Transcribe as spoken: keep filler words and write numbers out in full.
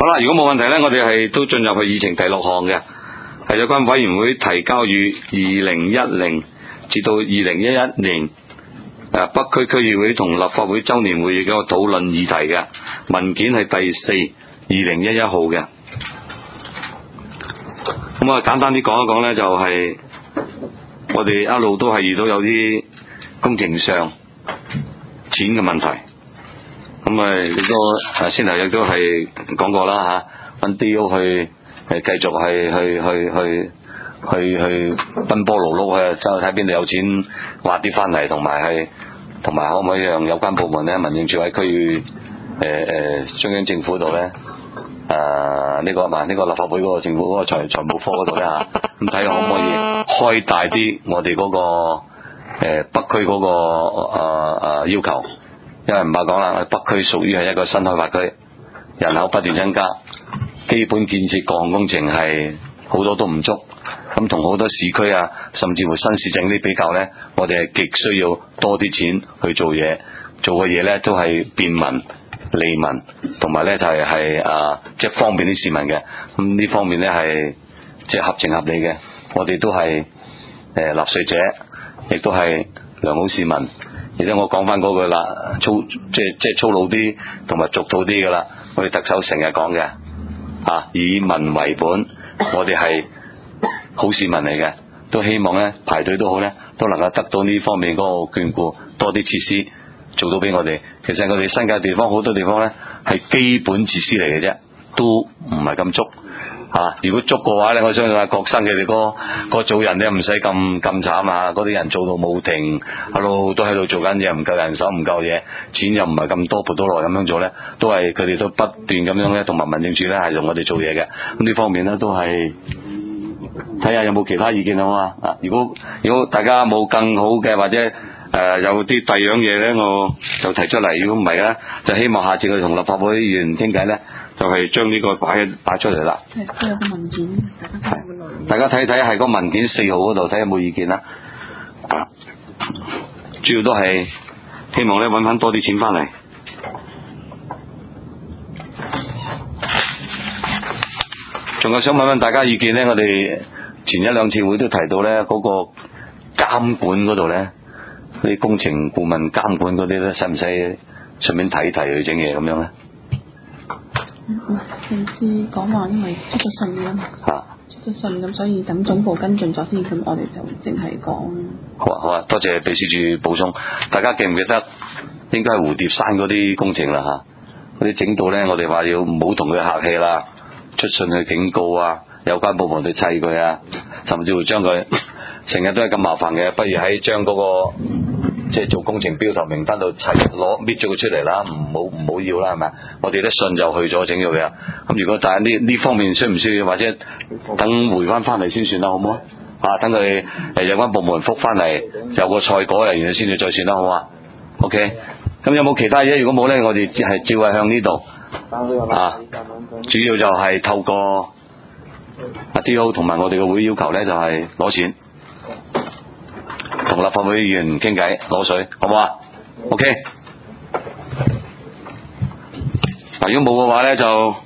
好啦，如果冇問題呢，我哋係都進入去議程第六項嘅，係有關委員會提交予二零一零至到二零一一年誒北區區議會同立法會周年會議嘅一個討論議題嘅文件係第四二零一一號嘅。咁啊，簡單啲講一講呢，就係我哋一路都係遇到有啲工程上錢嘅問題。咁啊，亦都先頭亦都係講過啦嚇，揾 D O 去誒繼續係去去去去去奔波勞碌去，睇邊度有錢挖啲翻嚟，同埋係同埋可唔可以讓有關部門咧，民政處喺區域誒誒中央政府度咧，誒呢個嘛呢個立法會嗰個政府嗰個財財務科嗰度咧嚇，咁睇下可唔可以開大啲我哋嗰個誒北區嗰個誒誒要求。因為唔怕講啦，北區屬於係一個新開發區，人口不斷增加，基本建設各項工程係好多都唔足，咁同好多市區啊，甚至乎新市鎮啲比較呢，我哋係極需要多啲錢去做嘢，做嘅嘢呢都係便民利民，同埋呢就係係啊即係方便啲市民嘅，咁呢方面呢係即係合情合理嘅，我哋都係誒納稅者，亦都係良好市民。而且我講翻嗰句啦，粗即係即係粗魯啲同埋俗套啲噶啦，我哋特首成日講嘅啊，以民為本，我哋係好市民嚟嘅，都希望咧排隊都好咧，都能夠得到呢方面嗰個眷顧，多啲設施做到俾我哋。其實我哋新界地方好多地方咧係基本設施嚟嘅啫，都唔係咁足。啊！如果捉嘅話咧，我相信阿郭生佢哋嗰嗰組人咧唔使咁咁慘啊！嗰啲人做到冇停，一路都喺度做緊嘢，唔夠人手，唔夠嘢，錢又唔係咁多撥到來咁樣做咧，都係佢哋都不斷咁樣咧，同埋民政處咧係同我哋做嘢嘅。咁呢方面咧都係睇下有冇其他意見好嘛？啊！如果如果大家冇更好嘅或者誒、呃、有啲第二樣嘢咧，我就提出嚟。如果唔係咧，就希望下次佢同立法會議員傾偈咧。就係將呢個擺擺出嚟啦。 係，都有個文件，大家睇個內容。 大家睇睇係個文件四號嗰度，睇下有冇意見啦。啊，主要都係希望咧揾翻多啲錢翻嚟。仲有想問問大家意見咧，我哋前一兩次會都提到咧，嗰個監管嗰度咧，啲工程顧問監管嗰啲咧，使唔使順便睇睇去整嘢咁樣咧？ 上次講話因為出咗信啊嘛， 啊出咗信咁，所以等總部跟進咗先，咁我哋就淨係講。 好啊好啊，多謝秘書處補充。大家記唔記得應該係蝴蝶山嗰啲工程啦嚇？嗰啲整到咧，我哋話要唔好同佢客氣啦，出信去警告啊，有關部門去砌佢啊，甚至乎將佢成日都係咁麻煩嘅，不如喺將嗰個即係做工程標頭名單度砌攞搣咗佢出嚟啦，唔好唔好要啦，係咪？我哋啲信就去咗整咗佢啊。咁如果大家呢呢方面需唔需要，或者等回翻翻嚟先算啦，好唔好啊？等佢誒有關部門覆翻嚟，有個賽果嚟，然後先至再算啦，好啊 ？OK。咁有冇其他嘢？如果冇咧，我哋係照係向呢度啊。主要就係透過阿 D O 同埋我哋嘅會要求咧，就係攞錢。同立法會議員傾偈攞水，好唔好啊 ？OK。嗱，如果冇嘅話咧，就